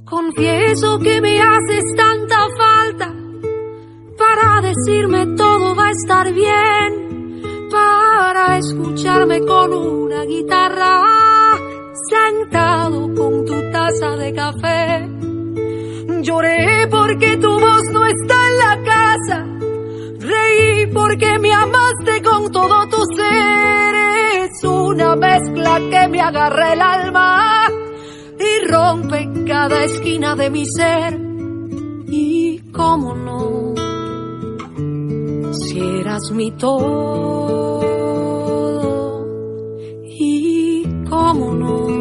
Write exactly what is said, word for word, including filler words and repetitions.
Confieso que me haces tanta falta para decirme todo va a estar bien, para escucharme con una guitarra, sentado con tu taza de café. Lloré porque tu voz no está en la casa, reí porque me amaste con todo tu ser. Es una mezcla que me agarra el alma y rompe cada esquina de mi ser. Y cómo no, si eras mi todo. Y cómo no,